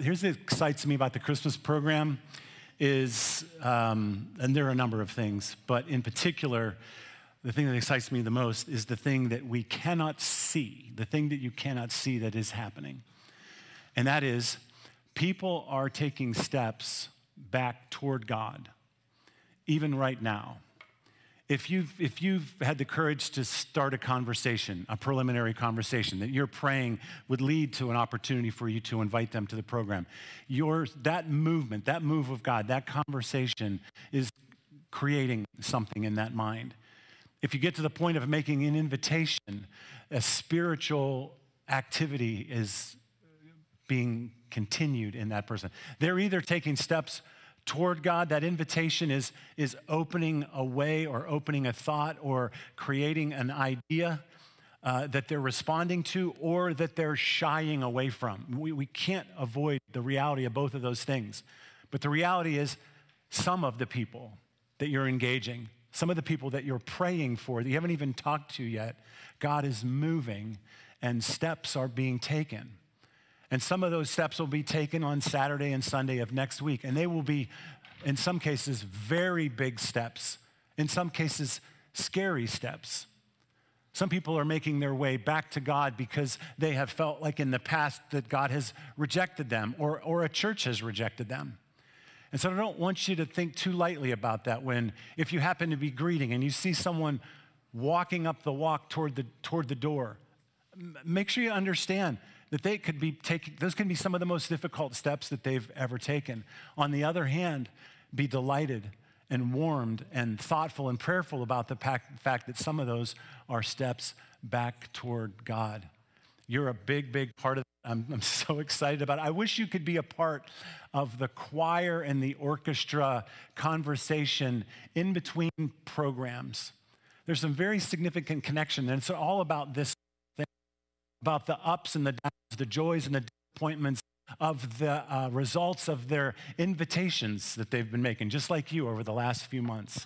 here's what excites me about the Christmas program is, and there are a number of things, but in particular, the thing that excites me the most is the thing that we cannot see, the thing that you cannot see that is happening. And that is, people are taking steps back toward God, even right now. If you've had the courage to start a conversation, a preliminary conversation that you're praying would lead to an opportunity for you to invite them to the program, that movement, that move of God, that conversation is creating something in that mind. If you get to the point of making an invitation, a spiritual activity is being continued in that person. They're either taking steps toward God, that invitation is opening a way or opening a thought or creating an idea that they're responding to or that they're shying away from. We can't avoid the reality of both of those things. But the reality is some of the people that you're engaging, some of the people that you're praying for that you haven't even talked to yet, God is moving and steps are being taken. And some of those steps will be taken on Saturday and Sunday of next week. And they will be, in some cases, very big steps. In some cases, scary steps. Some people are making their way back to God because they have felt like in the past that God has rejected them or a church has rejected them. And so I don't want you to think too lightly about that if you happen to be greeting and you see someone walking up the walk toward the door, make sure you understand that those can be some of the most difficult steps that they've ever taken. On the other hand, be delighted and warmed and thoughtful and prayerful about the fact that some of those are steps back toward God. You're a big, big part of it. I'm so excited about it. I wish you could be a part of the choir and the orchestra conversation in between programs. There's some very significant connection, and it's all about this thing, about the ups and the downs, the joys and the disappointments of the results of their invitations that they've been making, just like you over the last few months.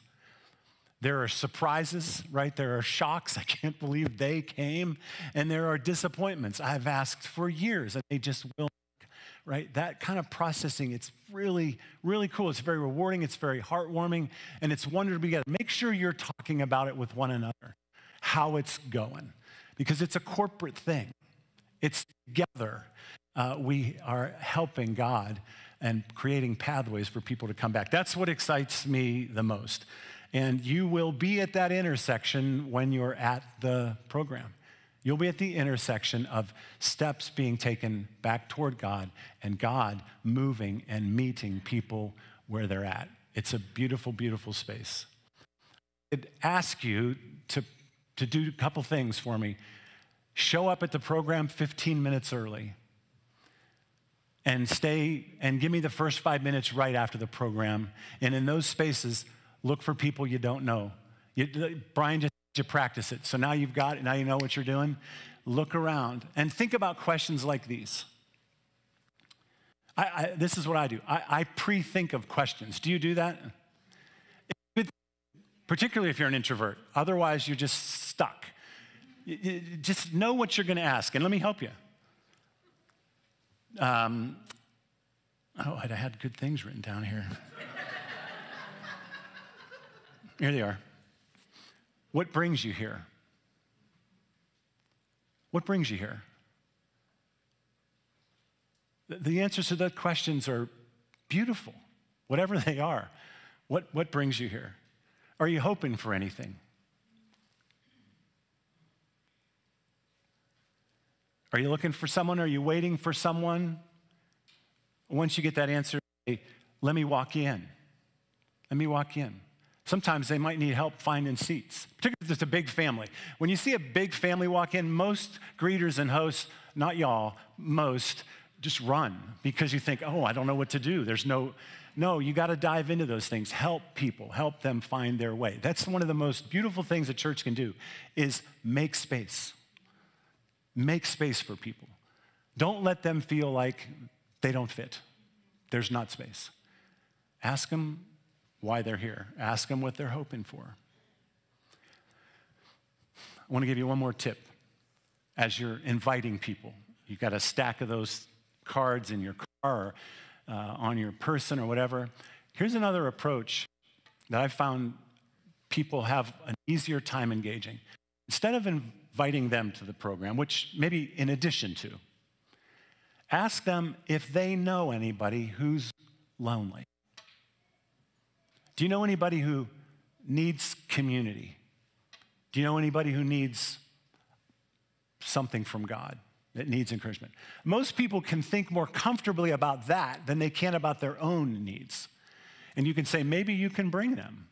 There are surprises, right? There are shocks. I can't believe they came. And there are disappointments I've asked for years, and they just will not, right? That kind of processing, it's really, really cool. It's very rewarding. It's very heartwarming, and it's wonderful to be together. Make sure you're talking about it with one another, how it's going, because it's a corporate thing. It's together. We are helping God and creating pathways for people to come back. That's what excites me the most. And you will be at that intersection when you're at the program. You'll be at the intersection of steps being taken back toward God and God moving and meeting people where they're at. It's a beautiful, beautiful space. I'd ask you to do a couple things for me. Show up at the program 15 minutes early and stay and give me the first 5 minutes right after the program. And in those spaces, look for people you don't know. Brian just you practice it. So now you've got it. Now you know what you're doing. Look around and think about questions like these. This is what I do. I pre-think of questions. Do you do that? Particularly if you're an introvert. Otherwise, you're just stuck. You just know what you're going to ask, and let me help you. I had good things written down here. Here they are. What brings you here? What brings you here? The answers to those questions are beautiful, whatever they are. What brings you here? Are you hoping for anything? Are you looking for someone? Are you waiting for someone? Once you get that answer, say, let me walk you in. Let me walk you in. Sometimes they might need help finding seats, particularly if it's a big family. When you see a big family walk in, most greeters and hosts, not y'all, most just run because you think, oh, I don't know what to do. No, you got to dive into those things. Help people, help them find their way. That's one of the most beautiful things a church can do is make space. Make space for people. Don't let them feel like they don't fit. There's not space. Ask them why they're here. Ask them what they're hoping for. I want to give you one more tip as you're inviting people. You've got a stack of those cards in your car. or on your person or whatever. Here's another approach that I've found people have an easier time engaging. Instead of inviting them to the program, which maybe in addition to, ask them if they know anybody who's lonely. Do you know anybody who needs community? Do you know anybody who needs something from God, that needs encouragement? Most people can think more comfortably about that than they can about their own needs. And you can say, maybe you can bring them.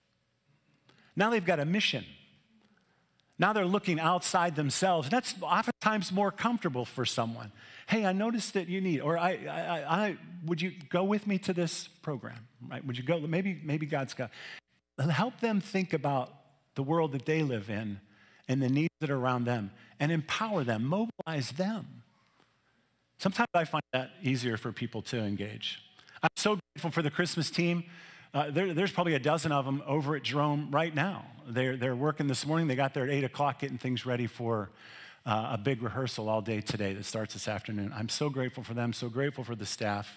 Now they've got a mission. Now they're looking outside themselves. That's oftentimes more comfortable for someone. Hey, I noticed that you need, or would you go with me to this program? Right? Would you go? Maybe God's got. Help them think about the world that they live in and the needs that are around them, and empower them, mobilize them. Sometimes I find that easier for people to engage. I'm so grateful for the Christmas team. There's probably a dozen of them over at Jerome right now. They're working this morning. They got there at 8 o'clock getting things ready for a big rehearsal all day today that starts this afternoon. I'm so grateful for them, so grateful for the staff,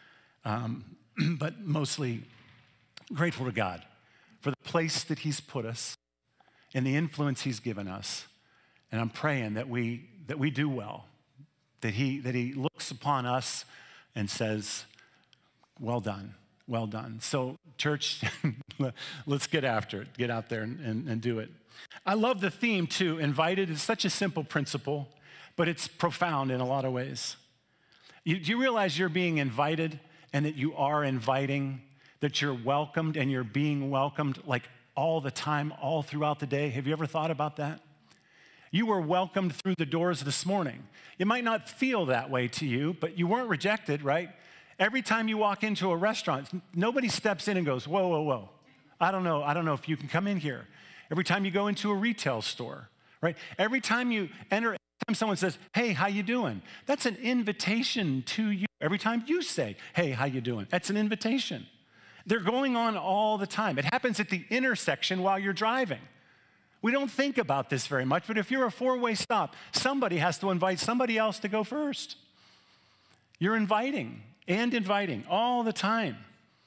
but mostly grateful to God for the place that he's put us and the influence he's given us. And I'm praying that we do well, that he looks upon us and says, well done. Well done. So, church, let's get after it. Get out there and do it. I love the theme, too. Invited is such a simple principle, but it's profound in a lot of ways. Do you realize you're being invited and that you are inviting, that you're welcomed and you're being welcomed like all the time, all throughout the day? Have you ever thought about that? You were welcomed through the doors this morning. It might not feel that way to you, but you weren't rejected, right? Every time you walk into a restaurant, nobody steps in and goes, whoa, whoa, whoa. I don't know if you can come in here. Every time you go into a retail store, right? Every time you enter, every time someone says, hey, how you doing? That's an invitation to you. Every time you say, hey, how you doing? That's an invitation. They're going on all the time. It happens at the intersection while you're driving. We don't think about this very much, but if you're a four-way stop, somebody has to invite somebody else to go first. You're inviting all the time.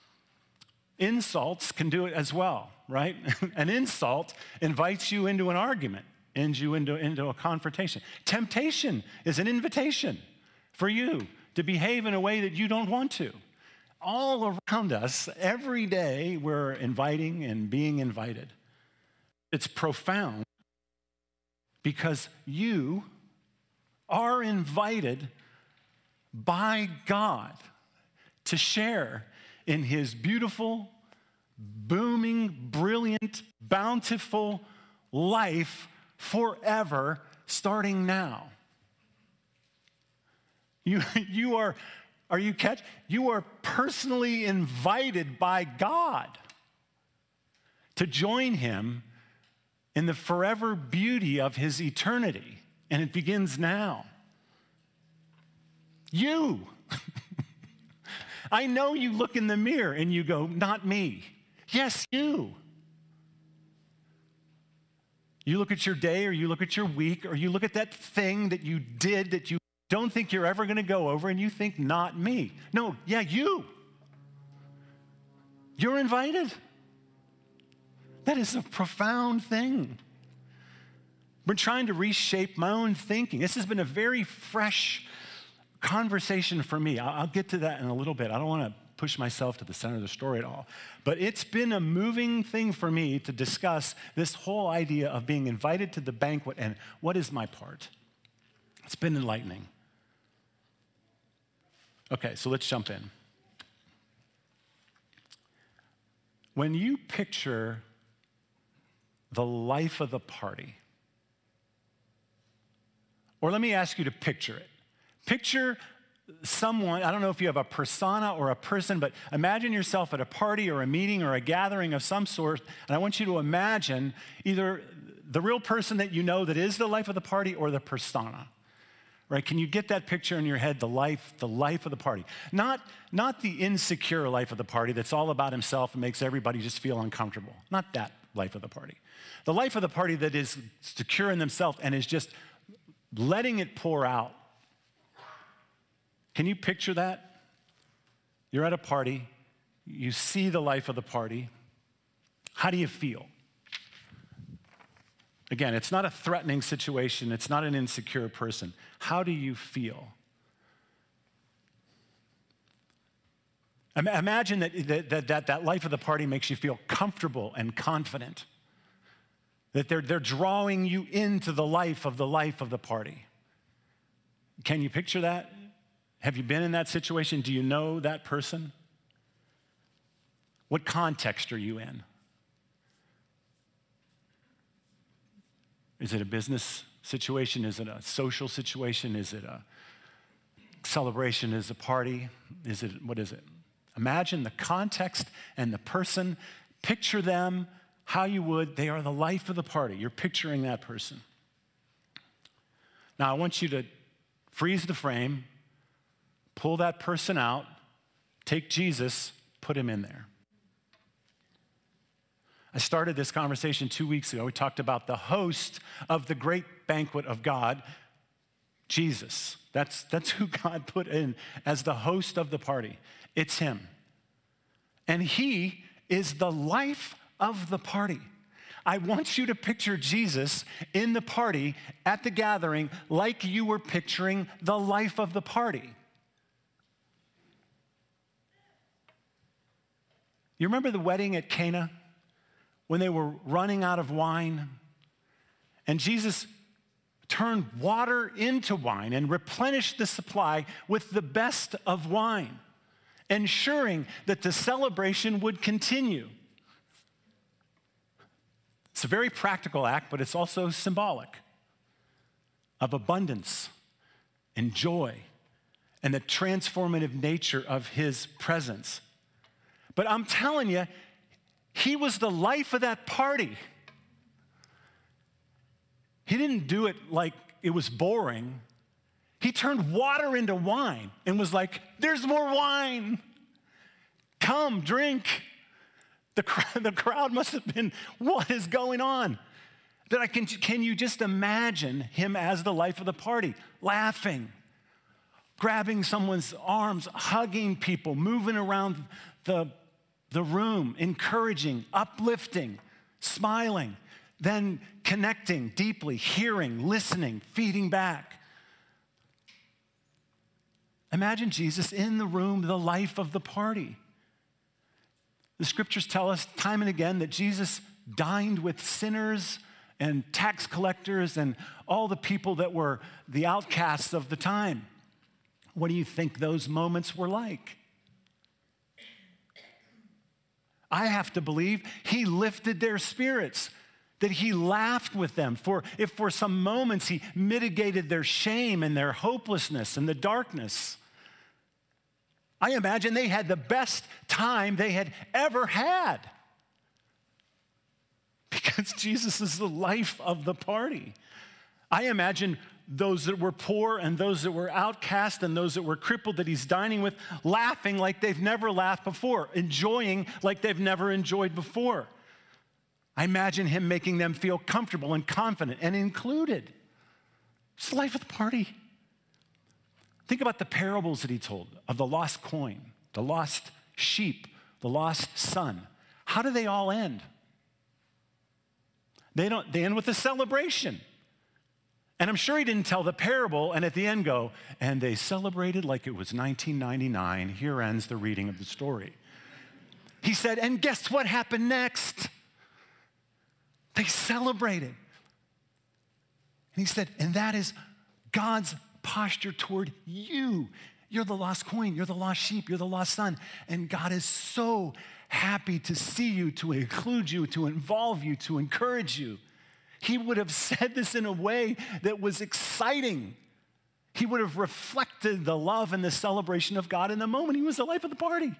Insults can do it as well, right? An insult invites you into an argument, ends you into a confrontation. Temptation is an invitation for you to behave in a way that you don't want to. All around us, every day, we're inviting and being invited. It's profound because you are invited by God to share in his beautiful, booming, brilliant, bountiful life forever, starting now. You are personally invited by God to join him in the forever beauty of his eternity, and it begins now. You. I know you look in the mirror and you go, not me. Yes, you. You look at your day or you look at your week or you look at that thing that you did that you don't think you're ever going to go over and you think, not me. No, yeah, you. You're invited. That is a profound thing. I've been trying to reshape my own thinking. This has been a very fresh conversation for me. I'll get to that in a little bit. I don't want to push myself to the center of the story at all. But it's been a moving thing for me to discuss this whole idea of being invited to the banquet and what is my part. It's been enlightening. Okay, so let's jump in. When you picture the life of the party, or let me ask you to picture it. Picture someone, I don't know if you have a persona or a person, but imagine yourself at a party or a meeting or a gathering of some sort, and I want you to imagine either the real person that you know that is the life of the party or the persona, right? Can you get that picture in your head, the life of the party? Not the insecure life of the party that's all about himself and makes everybody just feel uncomfortable. Not that life of the party. The life of the party that is secure in themselves and is just letting it pour out. Can you picture that? You're at a party. You see the life of the party. How do you feel? Again, it's not a threatening situation. It's not an insecure person. How do you feel? Imagine that life of the party makes you feel comfortable and confident. That they're drawing you into the life of the party. Can you picture that? Have you been in that situation? Do you know that person? What context are you in? Is it a business situation? Is it a social situation? Is it a celebration? Is it a party? What is it? Imagine the context and the person. Picture them how you would. They are the life of the party. You're picturing that person. Now, I want you to freeze the frame, pull that person out, take Jesus, put him in there. I started this conversation 2 weeks ago. We talked about the host of the great banquet of God, Jesus. That's who God put in as the host of the party. It's him. And he is the life of the party. I want you to picture Jesus in the party at the gathering like you were picturing the life of the party. You remember the wedding at Cana? When they were running out of wine, and Jesus turned water into wine and replenished the supply with the best of wine, ensuring that the celebration would continue. It's a very practical act, but it's also symbolic of abundance and joy and the transformative nature of his presence. But I'm telling you, he was the life of that party. He didn't do it like it was boring. He turned water into wine and was like, there's more wine. Come, drink. The crowd must have been, what is going on? Can you just imagine him as the life of the party, laughing, grabbing someone's arms, hugging people, moving around the room, encouraging, uplifting, smiling, then connecting deeply, hearing, listening, feeding back. Imagine Jesus in the room, the life of the party. The scriptures tell us time and again that Jesus dined with sinners and tax collectors and all the people that were the outcasts of the time. What do you think those moments were like? I have to believe he lifted their spirits, that he laughed with them. If for some moments he mitigated their shame and their hopelessness and the darkness. I imagine they had the best time they had ever had because Jesus is the life of the party. I imagine those that were poor and those that were outcast and those that were crippled that he's dining with, laughing like they've never laughed before, enjoying like they've never enjoyed before. I imagine him making them feel comfortable and confident and included. It's the life of the party. Think about the parables that he told of the lost coin, the lost sheep, the lost son. How do they all end? They end with a celebration. And I'm sure he didn't tell the parable and at the end go, and they celebrated like it was 1999. Here ends the reading of the story. He said, and guess what happened next? They celebrated. And he said, and that is God's posture toward you. You're the lost coin. You're the lost sheep. You're the lost son. And God is so happy to see you, to include you, to involve you, to encourage you. He would have said this in a way that was exciting. He would have reflected the love and the celebration of God in the moment. He was the life of the party.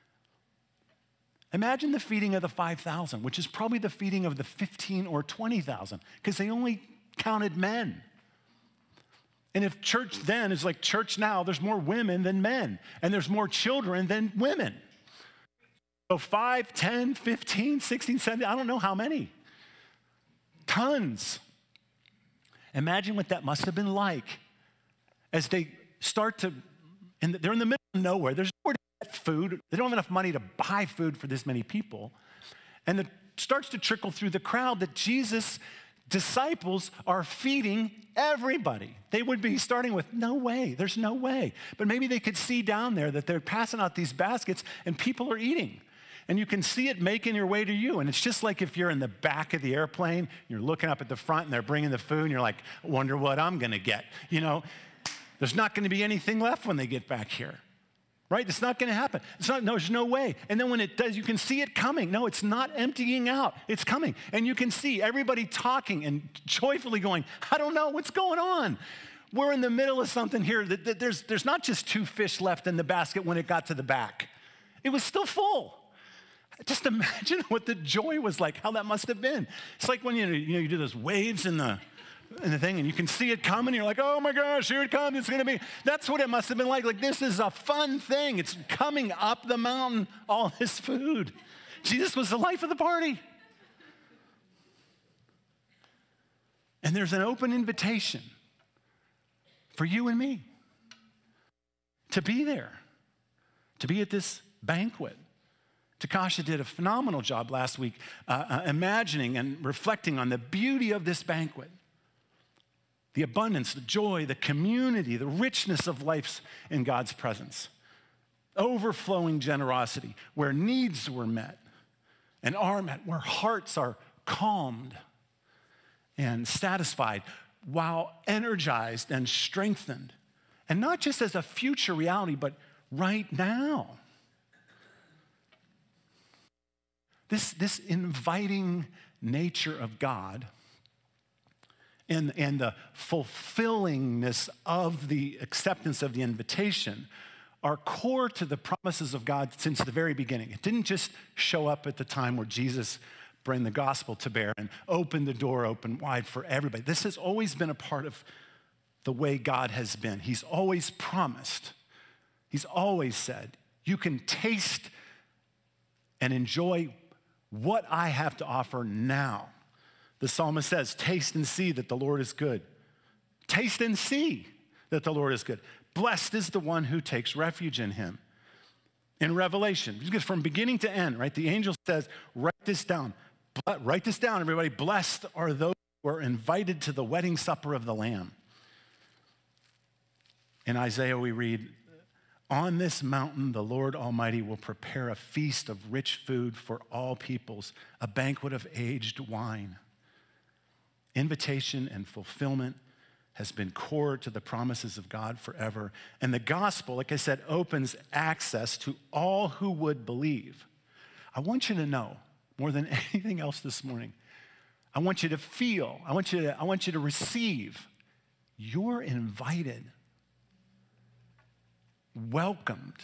Imagine the feeding of the 5,000, which is probably the feeding of the 15 or 20,000, because they only counted men. And if church then is like church now, there's more women than men, and there's more children than women. So 5, 10, 15, 16, 17, I don't know how many. Tons. Imagine what that must have been like as they start to, and they're in the middle of nowhere. There's nowhere to get food. They don't have enough money to buy food for this many people. And it starts to trickle through the crowd that Jesus' disciples are feeding everybody. They would be starting with, no way, there's no way. But maybe they could see down there that they're passing out these baskets and people are eating. And you can see it making your way to you. And it's just like if you're in the back of the airplane, you're looking up at the front and they're bringing the food and you're like, I wonder what I'm gonna get. You know, there's not gonna be anything left when they get back here. Right? It's not going to happen. There's no way. And then when it does, you can see it coming. No, it's not emptying out. It's coming. And you can see everybody talking and joyfully going, I don't know what's going on. We're in the middle of something here. There's not just 2 fish left in the basket when it got to the back. It was still full. Just imagine what the joy was like, how that must have been. It's like when you do those waves in the thing, and you can see it coming, you're like, oh my gosh, here it comes, it's gonna be. That's what it must have been like. Like, this is a fun thing. It's coming up the mountain, all this food. Jesus was the life of the party. And there's an open invitation for you and me to be there, to be at this banquet. Takasha did a phenomenal job last week imagining and reflecting on the beauty of this banquet. The abundance, the joy, the community, the richness of life in God's presence. Overflowing generosity, where needs were met and are met, where hearts are calmed and satisfied while energized and strengthened. And not just as a future reality, but right now. This inviting nature of God and the fulfillingness of the acceptance of the invitation are core to the promises of God since the very beginning. It didn't just show up at the time where Jesus brought the gospel to bear and opened the door open wide for everybody. This has always been a part of the way God has been. He's always promised. He's always said, you can taste and enjoy what I have to offer now. The psalmist says, taste and see that the Lord is good. Taste and see that the Lord is good. Blessed is the one who takes refuge in him. In Revelation, because from beginning to end, right, the angel says, write this down. Write this down, everybody. Blessed are those who are invited to the wedding supper of the Lamb. In Isaiah, we read, on this mountain, the Lord Almighty will prepare a feast of rich food for all peoples, a banquet of aged wine. Invitation and fulfillment has been core to the promises of God forever. And the gospel, like I said, opens access to all who would believe. I want you to know, more than anything else this morning, I want you to feel, I want you to receive, you're invited, welcomed,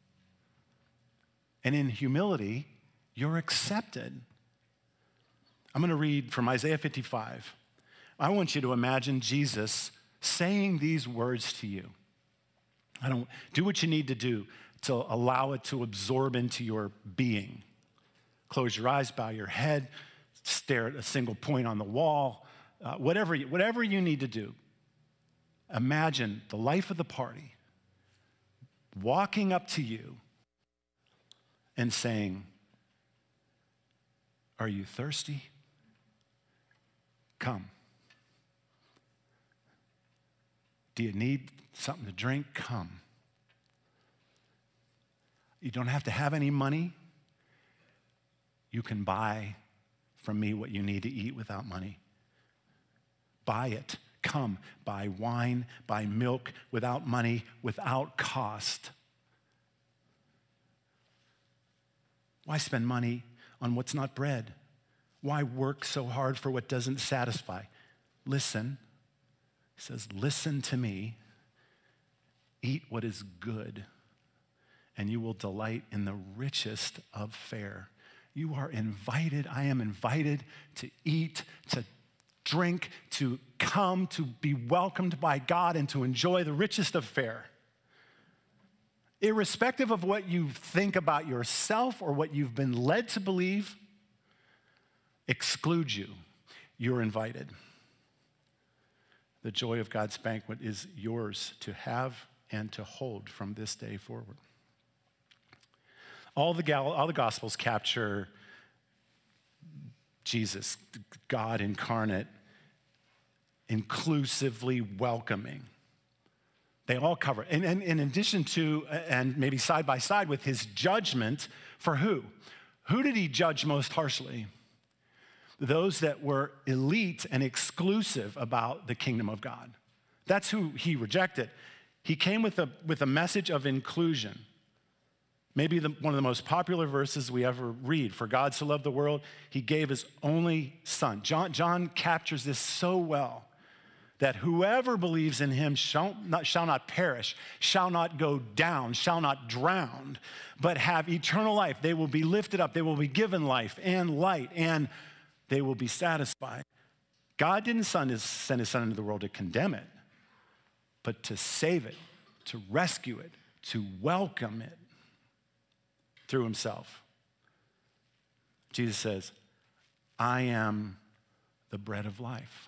and in humility, you're accepted. I'm going to read from Isaiah 55. I want you to imagine Jesus saying these words to you. Do what you need to do to allow it to absorb into your being. Close your eyes, bow your head, stare at a single point on the wall, whatever you need to do. Imagine the life of the party walking up to you and saying, are you thirsty? Come. Do you need something to drink? Come. You don't have to have any money. You can buy from me what you need to eat without money. Buy it. Come. Buy wine, buy milk without money, without cost. Why spend money on what's not bread? Why work so hard for what doesn't satisfy? Listen. He says, listen to me. Eat what is good, and you will delight in the richest of fare. You are invited. I am invited to eat, to drink, to come, to be welcomed by God, and to enjoy the richest of fare. Irrespective of what you think about yourself or what you've been led to believe, excludes you. You're invited. The joy of God's banquet is yours to have and to hold from this day forward. All the Gospels capture Jesus, God incarnate, inclusively welcoming. They all cover. And in addition to, and maybe side by side with his judgment for who? Who did he judge most harshly? Those that were elite and exclusive about the kingdom of God. That's who he rejected. He came with a message of inclusion. Maybe one of the most popular verses we ever read. For God so loved the world, he gave his only son. John captures this so well, that whoever believes in him shall not perish, shall not go down, shall not drown, but have eternal life. They will be lifted up. They will be given life and light, and they will be satisfied. God didn't send his son into the world to condemn it, but to save it, to rescue it, to welcome it through himself. Jesus says, I am the bread of life.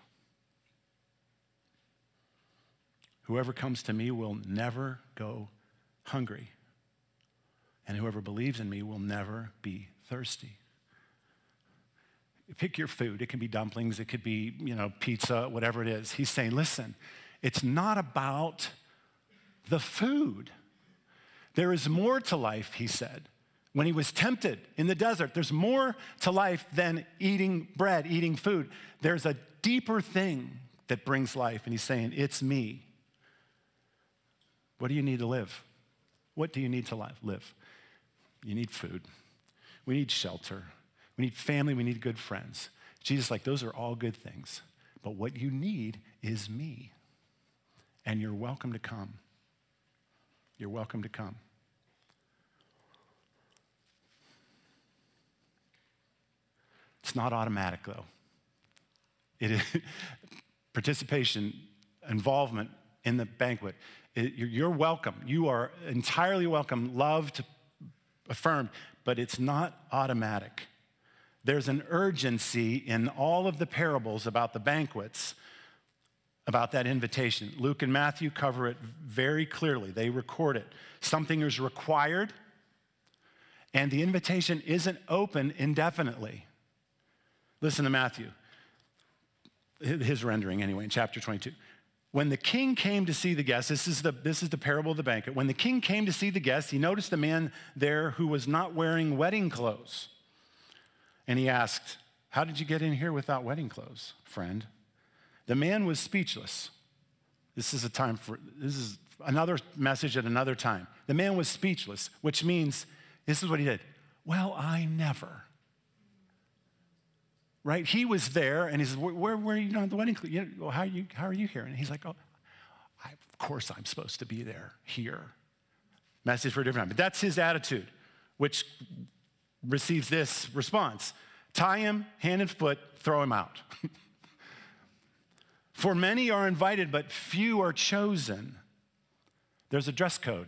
Whoever comes to me will never go hungry, and whoever believes in me will never be thirsty. Pick your food. It can be dumplings, it could be, pizza, whatever it is. He's saying, listen, it's not about the food. There is more to life, he said. When he was tempted in the desert, there's more to life than eating bread, eating food. There's a deeper thing that brings life, and he's saying, it's me. What do you need to live? What do you need to live? You need food. We need shelter. We need family. We need good friends. Jesus, those are all good things. But what you need is me. And you're welcome to come. You're welcome to come. It's not automatic, though. It is participation, involvement in the banquet. You're welcome. You are entirely welcome, loved, affirmed, but it's not automatic. There's an urgency in all of the parables about the banquets, about that invitation. Luke and Matthew cover it very clearly. They record it. Something is required, and the invitation isn't open indefinitely. Listen to Matthew, his rendering anyway, in chapter 22. When the king came to see the guests, this is the parable of the banquet. When the king came to see the guests, he noticed a man there who was not wearing wedding clothes. And he asked, how did you get in here without wedding clothes, friend? The man was speechless. This is another message at another time. The man was speechless, which means, this is what he did. Well, I never. Right? He was there, and he says, where are you on the wedding clothes? How are you here? And he's like, of course I'm supposed to be there, here. Message for a different time. But that's his attitude, which receives this response. Tie him hand and foot, throw him out. For many are invited, but few are chosen. There's a dress code.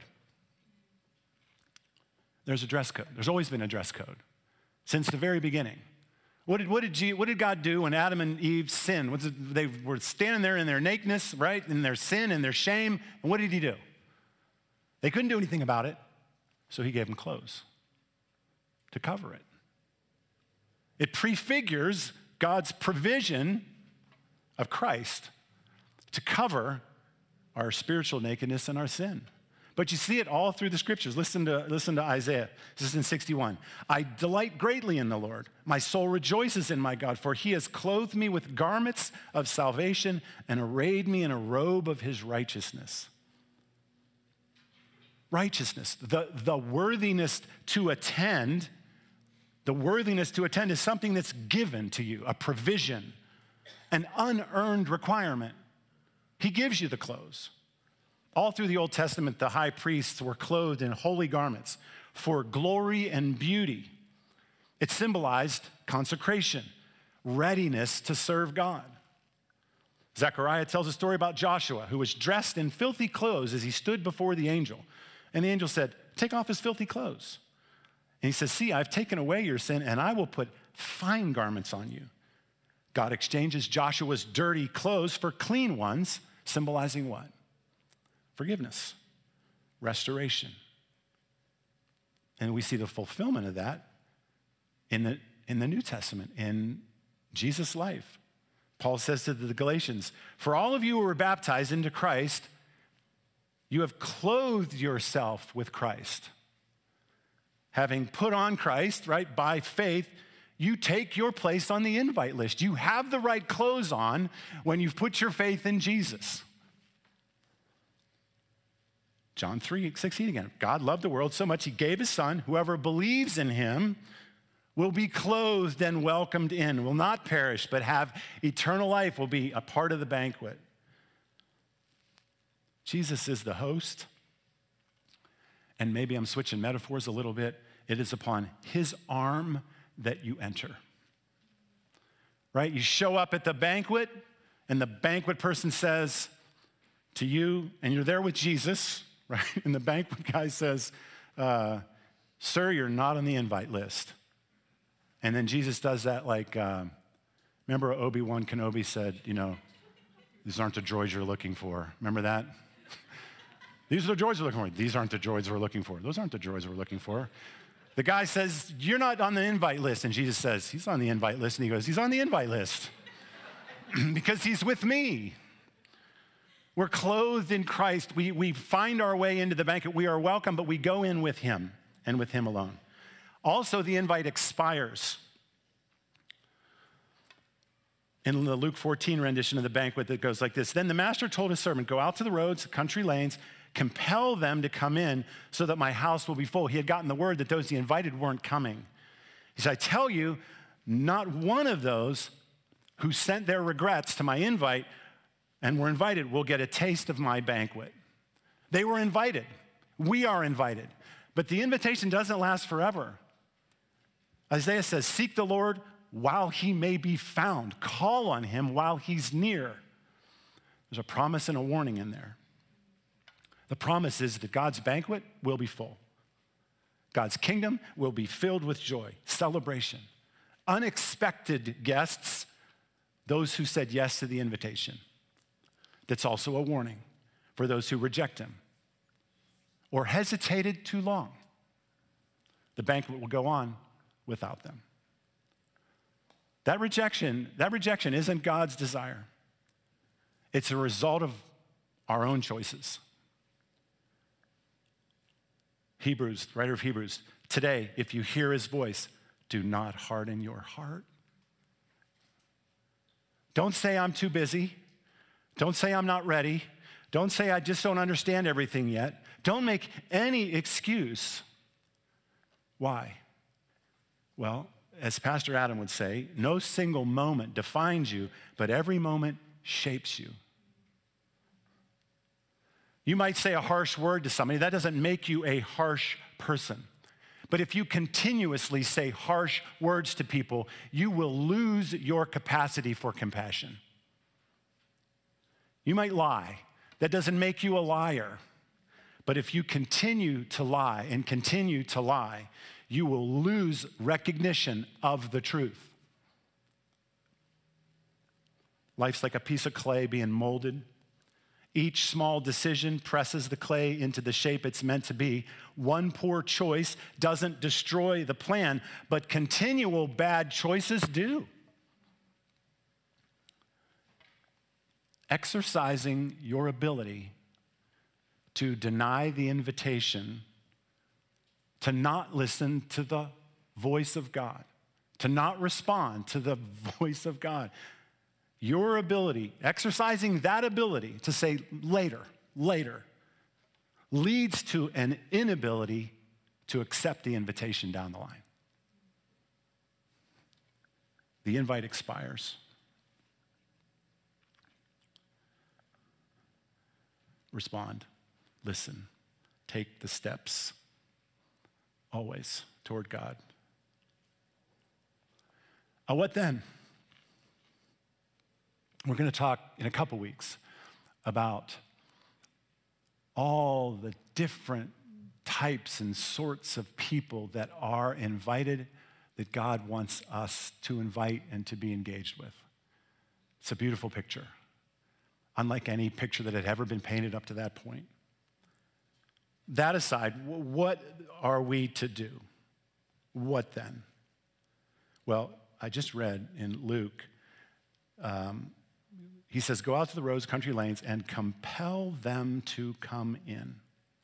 There's a dress code. There's always been a dress code since the very beginning. What did God do when Adam and Eve sinned? They were standing there in their nakedness, right? In their sin and their shame. And what did he do? They couldn't do anything about it, so he gave them clothes to cover it. It prefigures God's provision of Christ to cover our spiritual nakedness and our sin. But you see it all through the scriptures. Listen to Isaiah. This is in 61. I delight greatly in the Lord. My soul rejoices in my God, for he has clothed me with garments of salvation and arrayed me in a robe of his righteousness. Righteousness, the worthiness to attend. The worthiness to attend is something that's given to you, a provision, an unearned requirement. He gives you the clothes. All through the Old Testament, the high priests were clothed in holy garments for glory and beauty. It symbolized consecration, readiness to serve God. Zechariah tells a story about Joshua, who was dressed in filthy clothes as he stood before the angel. And the angel said, take off his filthy clothes. And he says, see, I've taken away your sin, and I will put fine garments on you. God exchanges Joshua's dirty clothes for clean ones, symbolizing what? Forgiveness, restoration. And we see the fulfillment of that in the New Testament, in Jesus' life. Paul says to the Galatians, for all of you who were baptized into Christ, you have clothed yourself with Christ. Having put on Christ, right, by faith, you take your place on the invite list. You have the right clothes on when you've put your faith in Jesus. John 3:16 again. God loved the world so much he gave his son. Whoever believes in him will be clothed and welcomed in, will not perish, but have eternal life, will be a part of the banquet. Jesus is the host. And maybe I'm switching metaphors a little bit. It is upon his arm that you enter. Right? You show up at the banquet, and the banquet person says to you, and you're there with Jesus, right? And the banquet guy says, sir, you're not on the invite list. And then Jesus does that like, remember Obi-Wan Kenobi said, these aren't the droids you're looking for. Remember that? These are the droids we're looking for. These aren't the droids we're looking for. Those aren't the droids we're looking for. The guy says, you're not on the invite list. And Jesus says, he's on the invite list. And he goes, he's on the invite list because he's with me. We're clothed in Christ. We find our way into the banquet. We are welcome, but we go in with him and with him alone. Also, the invite expires. In the Luke 14 rendition of the banquet that goes like this, then the master told his servant, go out to the roads, country lanes, compel them to come in so that my house will be full. He had gotten the word that those he invited weren't coming. He said, I tell you, not one of those who sent their regrets to my invite and were invited will get a taste of my banquet. They were invited. We are invited. But the invitation doesn't last forever. Isaiah says, seek the Lord while he may be found. Call on him while he's near. There's a promise and a warning in there. The promise is that God's banquet will be full. God's kingdom will be filled with joy, celebration. Unexpected guests, those who said yes to the invitation. That's also a warning for those who reject him or hesitated too long. The banquet will go on without them. That rejection isn't God's desire. It's a result of our own choices. Hebrews, writer of Hebrews, today, if you hear his voice, do not harden your heart. Don't say I'm too busy. Don't say I'm not ready. Don't say I just don't understand everything yet. Don't make any excuse. Why? Well, as Pastor Adam would say, no single moment defines you, but every moment shapes you. You might say a harsh word to somebody. That doesn't make you a harsh person. But if you continuously say harsh words to people, you will lose your capacity for compassion. You might lie. That doesn't make you a liar. But if you continue to lie and continue to lie, you will lose recognition of the truth. Life's like a piece of clay being molded. Each small decision presses the clay into the shape it's meant to be. One poor choice doesn't destroy the plan, but continual bad choices do. Exercising your ability to deny the invitation, to not listen to the voice of God, to not respond to the voice of God. Your ability, exercising that ability to say later, leads to an inability to accept the invitation down the line. The invite expires. Respond, listen, take the steps, always toward God. What then? We're going to talk in a couple weeks about all the different types and sorts of people that are invited, that God wants us to invite and to be engaged with. It's a beautiful picture, unlike any picture that had ever been painted up to that point. that aside, what are we to do? What then? Well, I just read in Luke, he says, go out to the roads, country lanes, and compel them to come in.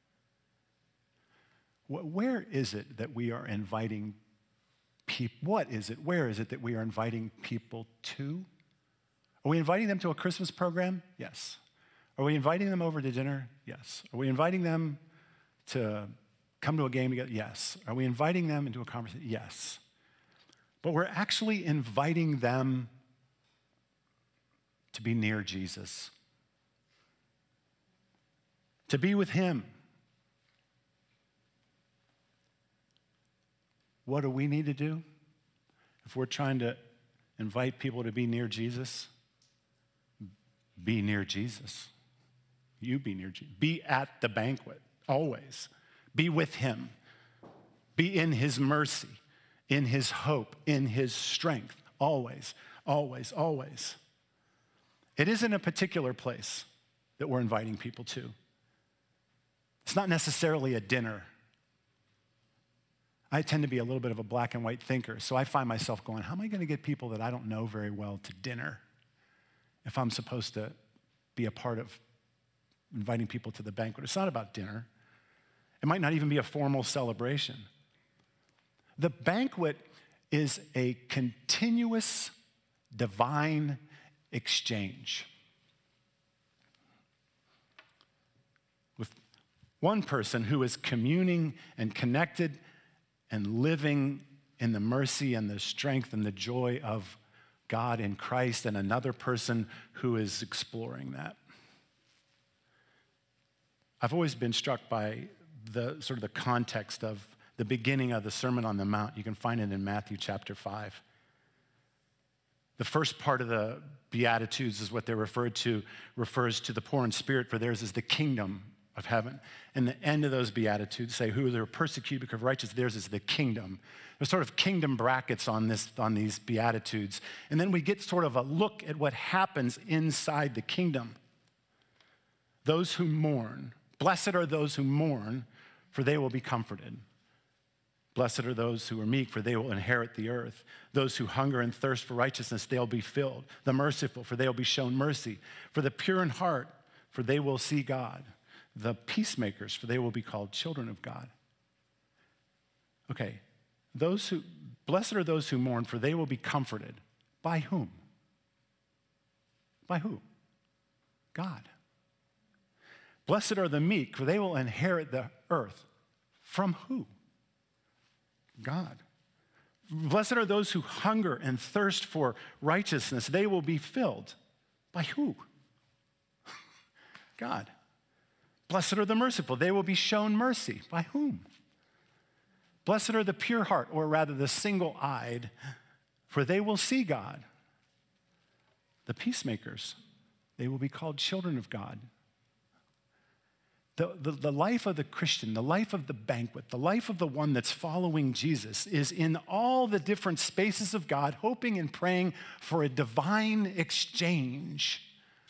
Where is it that we are inviting people? Where is it that we are inviting people to? Are we inviting them to a Christmas program? Yes. Are we inviting them over to dinner? Yes. Are we inviting them to come to a game together? Yes. Are we inviting them into a conversation? Yes. But we're actually inviting them to be near Jesus, to be with him. What do we need to do if we're trying to invite people to be near Jesus? Be near Jesus. You be near Jesus. Be at the banquet, always. Be with him. Be in his mercy, in his hope, in his strength, always, always, always. It isn't a particular place that we're inviting people to. It's not necessarily a dinner. I tend to be a little bit of a black and white thinker, so I find myself going, how am I going to get people that I don't know very well to dinner if I'm supposed to be a part of inviting people to the banquet? It's not about dinner. It might not even be a formal celebration. The banquet is a continuous divine exchange with one person who is communing and connected and living in the mercy and the strength and the joy of God in Christ, and another person who is exploring that. I've always been struck by the sort of the context of the beginning of the Sermon on the Mount. You can find it in Matthew chapter 5. The first part of the Beatitudes is what they're refers to the poor in spirit, for theirs is the kingdom of heaven. And the end of those Beatitudes say, who are persecuted because of righteousness, theirs is the kingdom. There's sort of kingdom brackets on these Beatitudes. And then we get sort of a look at what happens inside the kingdom. Those who mourn, blessed are those who mourn, for they will be comforted. Blessed are those who are meek, for they will inherit the earth. Those who hunger and thirst for righteousness, they'll be filled. The merciful, for they will be shown mercy. For the pure in heart, for they will see God. The peacemakers, for they will be called children of God. Okay, blessed are those who mourn, for they will be comforted. By whom? By who? God. Blessed are the meek, for they will inherit the earth. From who? God. Blessed are those who hunger and thirst for righteousness. They will be filled. By who? God. Blessed are the merciful. They will be shown mercy. By whom? Blessed are the pure heart, or rather the single-eyed, for they will see God. The peacemakers, they will be called children of God. The life of the Christian, the life of the banquet, the life of the one that's following Jesus is in all the different spaces of God, hoping and praying for a divine exchange.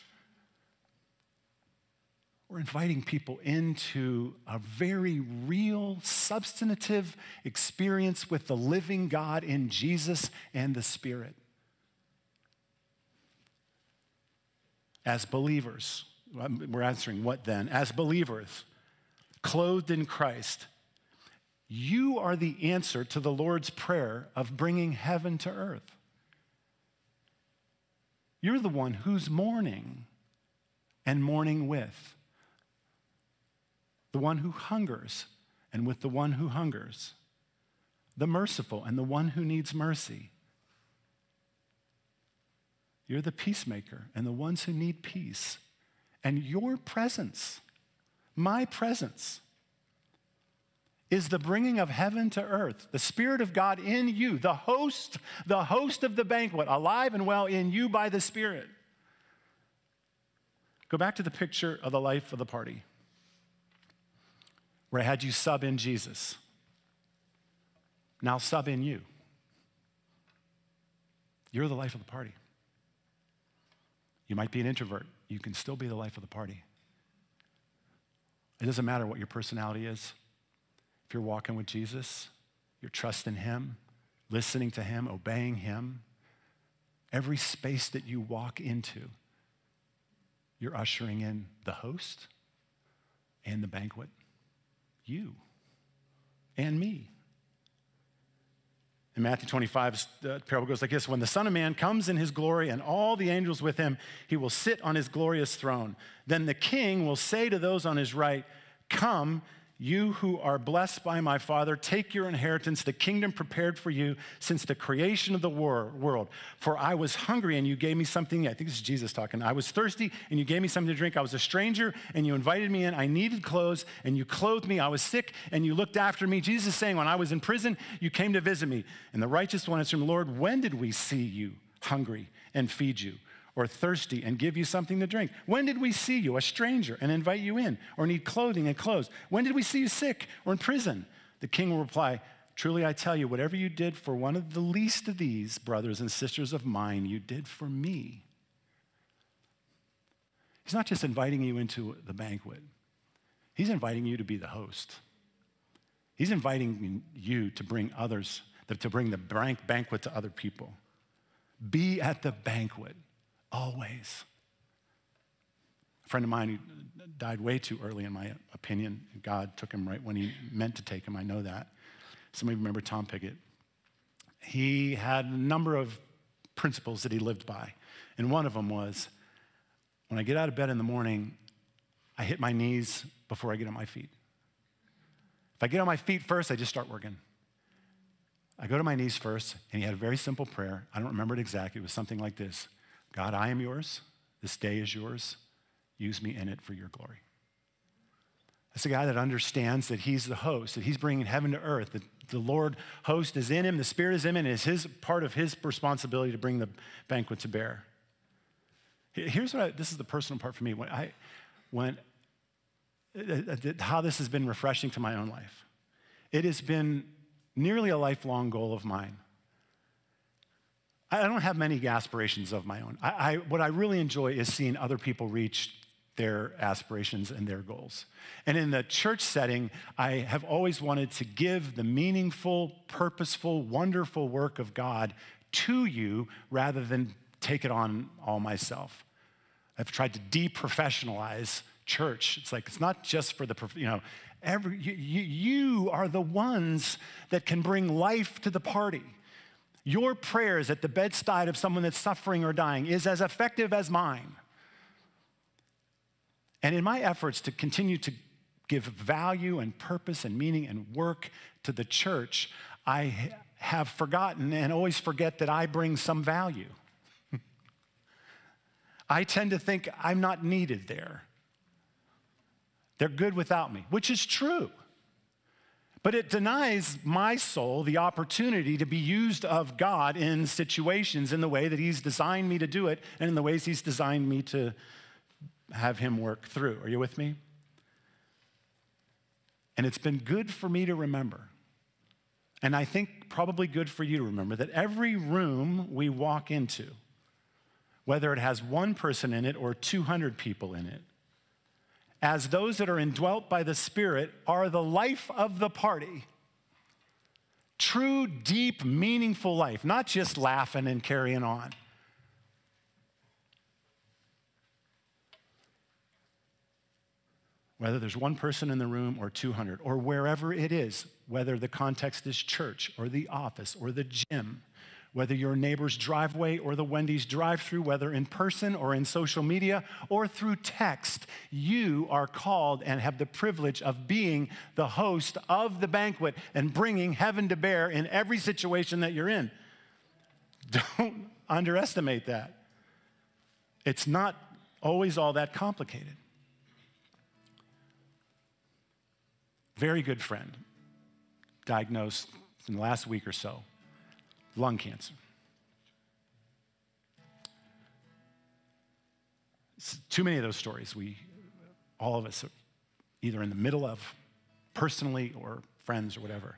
We're inviting people into a very real, substantive experience with the living God in Jesus and the Spirit. As believers, we're answering what then? As believers, clothed in Christ, you are the answer to the Lord's prayer of bringing heaven to earth. You're the one who's mourning and mourning with. The one who hungers and with the one who hungers. The merciful and the one who needs mercy. You're the peacemaker and the ones who need peace. And your presence, my presence, is the bringing of heaven to earth, the Spirit of God in you, the host of the banquet, alive and well in you by the Spirit. Go back to the picture of the life of the party, where I had you sub in Jesus. Now sub in you. You're the life of the party. You might be an introvert. You can still be the life of the party. It doesn't matter what your personality is. If you're walking with Jesus, you're trusting him, listening to him, obeying him. Every space that you walk into, you're ushering in the host and the banquet. You and me. In Matthew 25, the parable goes like this. When the Son of Man comes in his glory and all the angels with him, he will sit on his glorious throne. Then the king will say to those on his right, "Come, you who are blessed by my Father, take your inheritance, the kingdom prepared for you since the creation of the world. For I was hungry and you gave me something." I think this is Jesus talking. "I was thirsty and you gave me something to drink. I was a stranger and you invited me in. I needed clothes and you clothed me. I was sick and you looked after me." Jesus is saying, when I was in prison, you came to visit me. And the righteous one answered him, "Lord, when did we see you hungry and feed you? Or thirsty and give you something to drink? When did we see you a stranger and invite you in? Or need clothing and clothes? When did we see you sick or in prison?" The king will reply, "Truly I tell you, whatever you did for one of the least of these brothers and sisters of mine, you did for me." He's not just inviting you into the banquet. He's inviting you to be the host. He's inviting you to bring others, to bring the banquet to other people. Be at the banquet. Always. A friend of mine who died way too early, in my opinion. God took him right when he meant to take him. I know that. Some of you remember Tom Pickett. He had a number of principles that he lived by. And one of them was, when I get out of bed in the morning, I hit my knees before I get on my feet. If I get on my feet first, I just start working. I go to my knees first, and he had a very simple prayer. I don't remember it exactly. It was something like this. "God, I am yours. This day is yours. Use me in it for your glory." That's a guy that understands that he's the host, that he's bringing heaven to earth, that the Lord host is in him, the Spirit is in him, and it's his part of his responsibility to bring the banquet to bear. Here's what this is the personal part for me. How this has been refreshing to my own life. It has been nearly a lifelong goal of mine. I don't have many aspirations of my own. What I really enjoy is seeing other people reach their aspirations and their goals. And in the church setting, I have always wanted to give the meaningful, purposeful, wonderful work of God to you rather than take it on all myself. I've tried to deprofessionalize church. It's like, it's not just for the, you are the ones that can bring life to the party. Your prayers at the bedside of someone that's suffering or dying is as effective as mine. And in my efforts to continue to give value and purpose and meaning and work to the church, I have forgotten and always forget that I bring some value. I tend to think I'm not needed there. They're good without me, which is true. But it denies my soul the opportunity to be used of God in situations in the way that he's designed me to do it and in the ways he's designed me to have him work through. Are you with me? And it's been good for me to remember, and I think probably good for you to remember, that every room we walk into, whether it has one person in it or 200 people in it, as those that are indwelt by the Spirit, are the life of the party. True, deep, meaningful life, not just laughing and carrying on. Whether there's one person in the room or 200, or wherever it is, whether the context is church or the office or the gym, whether your neighbor's driveway or the Wendy's drive-thru, whether in person or in social media or through text, you are called and have the privilege of being the host of the banquet and bringing heaven to bear in every situation that you're in. Don't underestimate that. It's not always all that complicated. Very good friend, diagnosed in the last week or so. Lung cancer. It's too many of those stories. All of us are either in the middle of, personally or friends or whatever.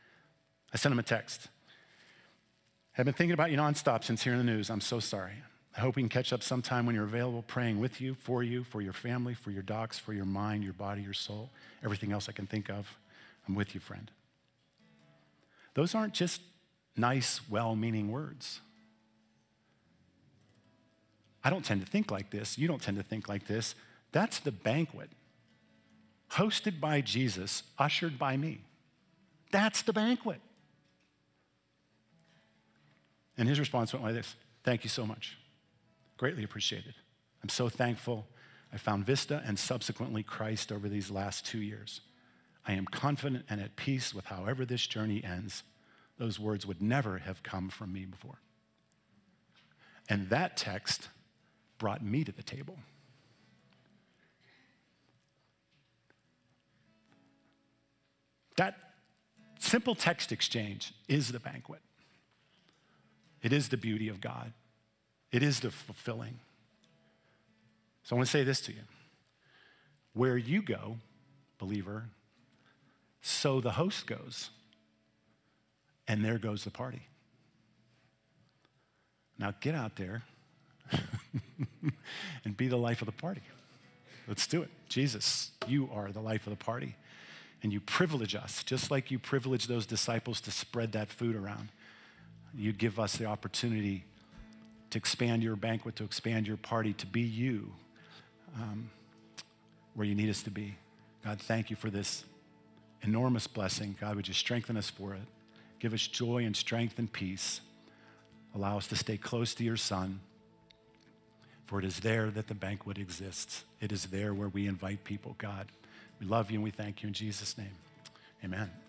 I sent him a text. I've been thinking about you nonstop since hearing the news. I'm so sorry. I hope we can catch up sometime when you're available, praying with you, for your family, for your docs, for your mind, your body, your soul, everything else I can think of. I'm with you, friend. Those aren't just nice, well-meaning words. I don't tend to think like this. You don't tend to think like this. That's the banquet, hosted by Jesus, ushered by me. That's the banquet. And his response went like this: thank you so much. Greatly appreciated. I'm so thankful I found Vista and subsequently Christ over these last 2 years. I am confident and at peace with however this journey ends. Those words would never have come from me before. And that text brought me to the table. That simple text exchange is the banquet. It is the beauty of God. It is the fulfilling. So I want to say this to you. Where you go, believer, so the host goes, and there goes the party. Now get out there and be the life of the party. Let's do it. Jesus, you are the life of the party. And you privilege us, just like you privileged those disciples to spread that food around. You give us the opportunity to expand your banquet, to expand your party, to be you where you need us to be. God, thank you for this enormous blessing. God, would you strengthen us for it? Give us joy and strength and peace. Allow us to stay close to your Son, for it is there that the banquet exists. It is there where we invite people, God. We love you and we thank you in Jesus' name. Amen.